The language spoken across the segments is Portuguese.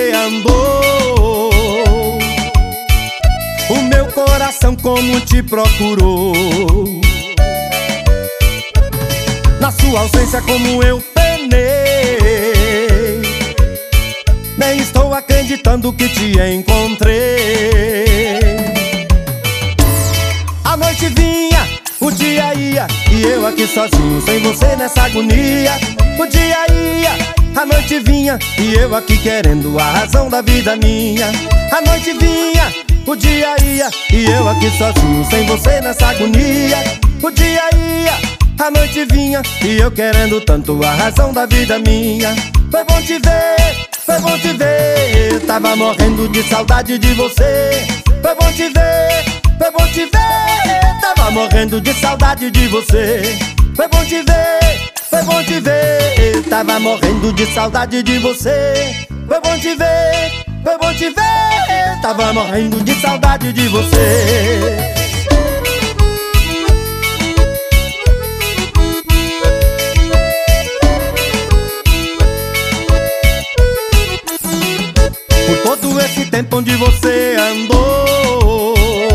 você andou, o meu coração como te procurou. Na sua ausência como eu penei, nem estou acreditando que te encontrei. A noite vinha, o dia ia, e eu aqui sozinho, sem você nessa agonia. O dia ia, a noite vinha, e eu aqui querendo a razão da vida minha. A noite vinha, o dia ia, e eu aqui sozinho, sem você nessa agonia. O dia ia, a noite vinha, e eu querendo tanto a razão da vida minha. Foi bom te ver, foi bom te ver, eu tava morrendo de saudade de você. Foi bom te ver, foi bom te ver, tava morrendo de saudade de você. Foi bom te ver, foi bom te ver, tava morrendo de saudade de você. Foi bom te ver, foi bom te ver, tava morrendo de saudade de você. Por todo esse tempo onde você andou,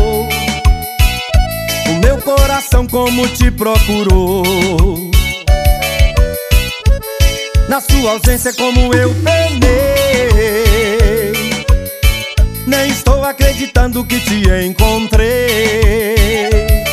o meu coração como te procurou. Na sua ausência como eu penei, nem estou acreditando que te encontrei.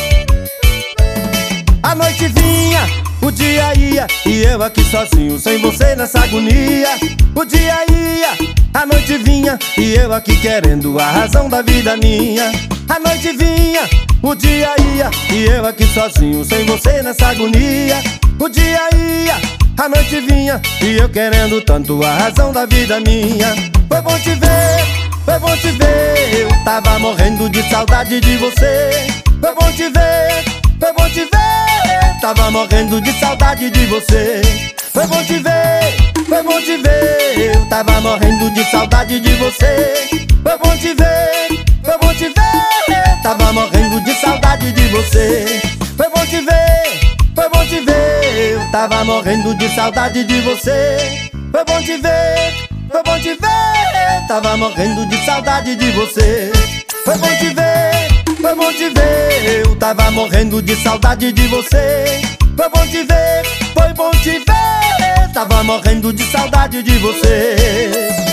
A noite vinha, o dia ia, e eu aqui sozinho, sem você nessa agonia. O dia ia, a noite vinha, e eu aqui querendo a razão da vida minha. A noite vinha, o dia ia, e eu aqui sozinho, sem você nessa agonia. O dia ia, a noite vinha, e eu querendo tanto a razão da vida minha. Foi bom te ver, foi bom te ver, eu tava morrendo de saudade de você. Foi bom te ver, foi bom te ver, tava morrendo de saudade de você. Foi bom te ver, foi bom te ver, eu tava morrendo de saudade de você. Foi bom te ver, foi bom te ver, tava morrendo de saudade de você. Foi bom te ver, foi bom te ver, eu tava morrendo de saudade de você. Foi bom te ver, foi bom te ver, tava morrendo de saudade de você. Foi bom te ver, foi bom te ver, eu tava morrendo de saudade de você. Foi bom te ver, foi bom te ver, tava morrendo de saudade de você.